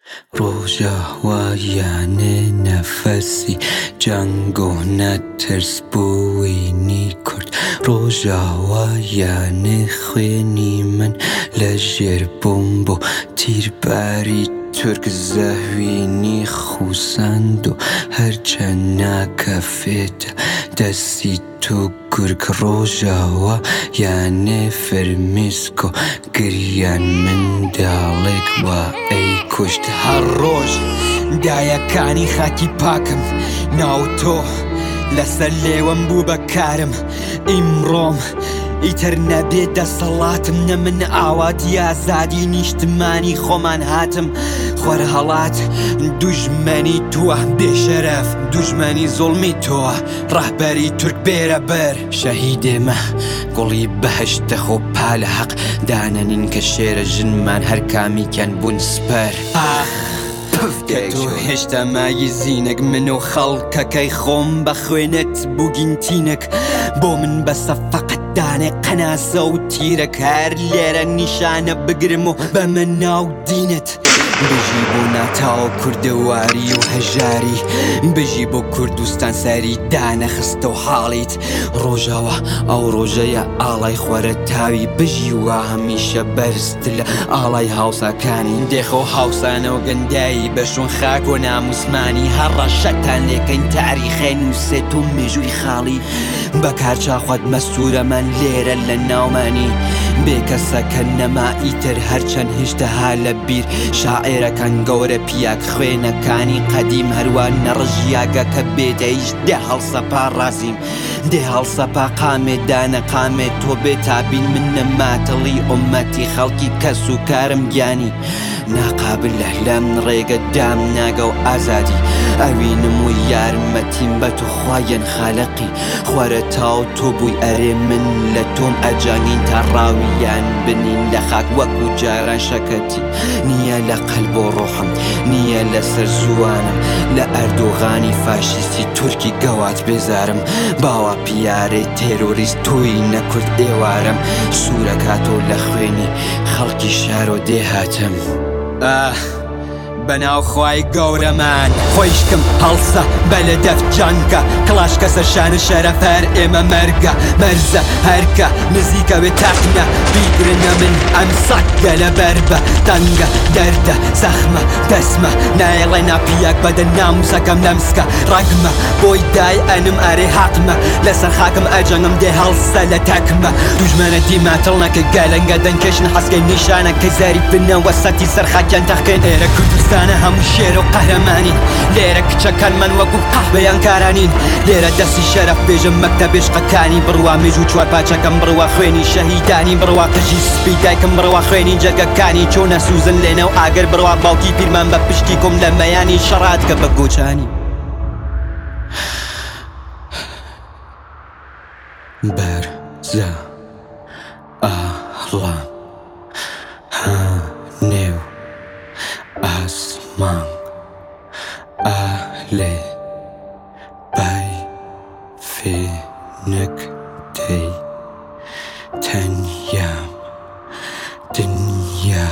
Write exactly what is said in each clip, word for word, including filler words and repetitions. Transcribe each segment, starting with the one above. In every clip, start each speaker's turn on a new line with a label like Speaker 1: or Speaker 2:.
Speaker 1: ڕۆژاوایانێ نەفەسی جەنگ و نەترس بووینی کورد ڕۆژاوایانێ خوێنی من لە ژێر بووم بۆ تیرباری تورک زەوینی خوسەند و هەرچەند ناکەفێتە دەستی تو گورگ ڕۆژاوایانێ فرمیسک و گریان منداڵێک وا ئەی کوشت هەر ڕۆژ دایەکانی خاکی پاکم ناو تۆ لەسەر لێوەم بوو بەکارم ئیمڕۆم ئیتر نەبێ دەسەڵاتم نە من ئاواتی ئازادی نیشتمانی خۆمان هاتم خۆر هەڵات دوژمەنی تووە بێشەرەف دوژمەنی زوڵمی تۆوە ڕەهبەری تورک بێرە بەر شەهیدێمە گوڵی بەهەشتە خۆ پا لە حەق دانەنین کە شێرە ژنمان هەر کامیکەن بوون سپەر تۆ هێشتا ماگی زینەک من و خەڵکەکەی خۆم بە خوێنت بووگینتینەک بۆ من بەسە فەقەت دانێ قەناسە و تیرەک هەر لێرە نیشانە بگرم و بە من ناو دینت بژی بۆ ناتاوە کوردەواری و هەژاری بژی بۆ کوردستان سەری دانەخستە و حاڵیت ڕۆژاوە ئەو ڕۆژەیە ئاڵای خۆرە تاوی بژی وە هەمیشە بەرزت لە ئاڵای هاوساکانی دێخۆ هاوسانەوە گەندایی بەشون خاک و ناموسمانی هەڕە شەتان لێکەین تاریخێ نووسێت و مێژووی خاڵی بەکارچاخوات مەسوورەمان لێرە لە ناومانی بێکەسەکە نەما ئیتر هەرچەند هێشتەها لە بیر شاعێرەکان گەورە پیاک خوێنەکانی قەدیم هەروان نەڕژیاگە کە بێدەیش دێ هەڵسەپا ڕازیم دێ هەڵسەپا قامێ دانە قامێ تۆ بێتابین من نەماتەڵی ئومەتی خەڵکی کەس و کارم گیانی ناقابل لە لەم ڕێگە دام ناگە و ئازادی ئەوینم و یارمەتیم بە تو خوایەن خالەقی خوارە تاو تۆ بووی ئەرێ من لە تۆم ئەجانین تا ڕاویان بنین لە خاک وەکو جاران شەکەتی نییە لە قەلب و ڕۆحم نییە لەسەر زوانم لە ئەردۆغانی فاشیستی تورکی گەوات بێزارم باوە پیارەی تێرۆریست تۆی نەکورد ئێوارم سوورەکاتۆ لە خوێنی خەڵکی شارۆ دێهاتم ئاه بەناو خوای گەورەمان خۆیشکم هەڵسە بە لە دەف جانگە کڵاش کەسە شانە شەرەف هەر ئێمە مەرگە مەرزە هەرکە نزیکەوێ تاقنە بیگرنە من ئەم سەگە لە بەر بە تەنگە دەردە زەخمە دەسمە نایڵێ ناپیاک بەدە ناموسەکەم لەمسکە ڕەگمە بۆی دای ئەنم ئەرێ حەقمە لەسەر خاکم ئەجەنگم دێ هەڵسە لە تەکمە دوژمەنە دیماتڵ نەکە گەلەنگە دەنکەشن حەسکەی نیشانە کە زاری بنەوە سەتی سەر خاکیان تەخکەن ئێرە کوردستانە هەموو شێر و قەهرەمانی لێرە کچەکان من وەکو قەحوەیان کارانین لێرە دەستی شەرەف بێژم مەکتە بێشقەکانی بڕوا مێژ و چوار پاچەکەم بڕوا خوێنی شەهیدانی بڕوا قژی سپی دایکم بڕوا خوێنی جەرگەکانی چۆنە سوزن لێنەو ئاگەر بڕوا باوکی پیرمان بە پشتی کۆم لە مەیانی شەڕاتکە بە گۆچانی بەرزە ئاڵام هانێو ئاسمان ئالێ بای فێنک دەی تەنیام دنیا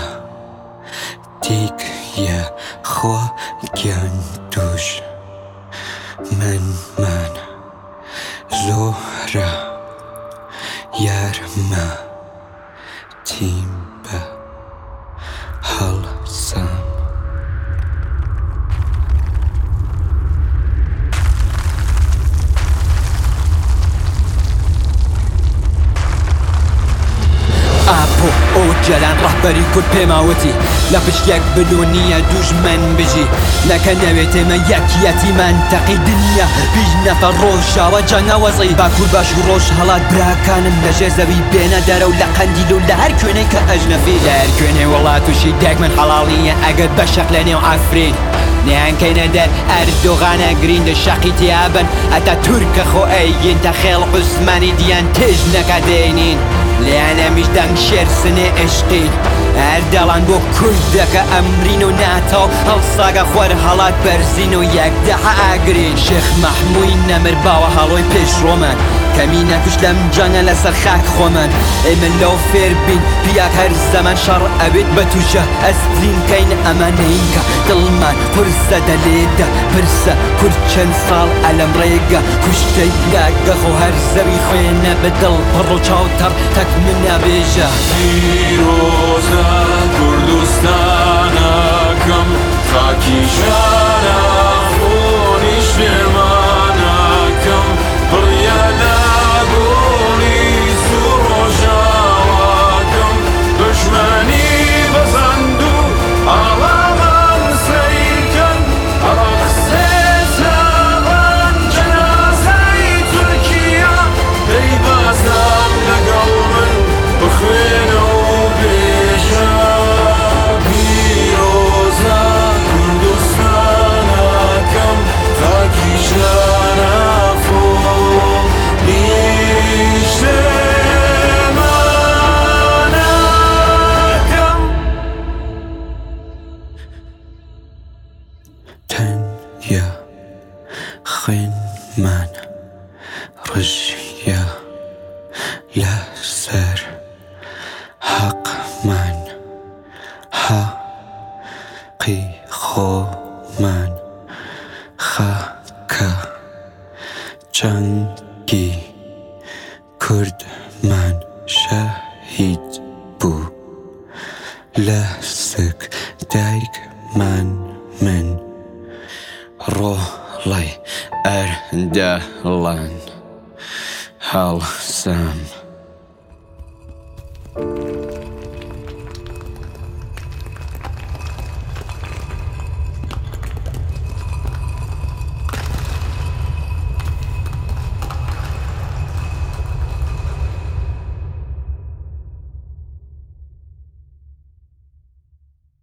Speaker 1: دیگە خۆ گیان دوش منمان زۆرە یارمە تیم بە هەڵسەم ئاپۆ ئەو جەلان ڕەهبەری کورد پێماوەتی لە پشتێک بلو نییە دوژمن بژی نەکە نەوێت ئێمە یەکیەتیمان تەقی دنیا پیش نەفە ڕۆژاوە جەنگەوەزی باکوور باش و ڕۆژ هەڵات براکانم لەژێر زەوی بێنە دەرە و لە قەندیل و لە هەر کوێنەی کە ئەژنەفی لە هەر کوێنێ وڵات وشی دایک من حەڵاڵیە ئەگەر بەشەق لە نێو ئافرین نیانکەینە دەر ئەردۆغانە گریندە شەقی تیابن ئەتا تورکە خۆ ئەیگین تا خێڵ عوسمانی دیان تێژ نەکەدێنین لیانەمیش دەنگ شێر سنێ عشقین هەر دەڵان بۆ کوردەکە ئەمرین و ناتەو هەڵساگە خۆر هەڵات بەرزین و یەکدەها ئاگرین شێخ مەحمووی نەمر باوە هەڵۆی پێشڕۆمان کەمی نەکوش لەم جەنگە لەسەر خاک خۆمان ئێمە لەو فێر بین پیاک هەر زەمان شەڕ ئەوێت بە تووشە ئەسترین کەین ئەمانەیکە دڵمان پرسە دەلێدا پرسە کورد چەند ساڵ ئەلەم ڕێگە کوشتەی گاگەخۆ هەر زەوی خوێنە بەدڵ پڕ و چاوتەڕ تەک من نابێژە
Speaker 2: پیرۆزە کوردستانەکەم خاکی شارە خۆنی شێمانەکەم بڕیە لە گۆڵی سوور ڕۆژاواکەم دژمەنی بەزەند و ئاڵامان سەیکەن ئەڕەقسێتەوان جەنازەی تورکیا دەی بازار لەگەڵ من بخوێنە و بێژە پیرۆزە کوردستانەکەم خاکی شارە فۆنی شێمانەکەم
Speaker 1: تەنیا خوێنمان ڕژیە لەسەر حەقمان حەقی خۆمان خاکە جەنگی کوردمان شەهید بوو لە سک دایکمان من ڕۆڵەی ئەردەڵان هەڵسام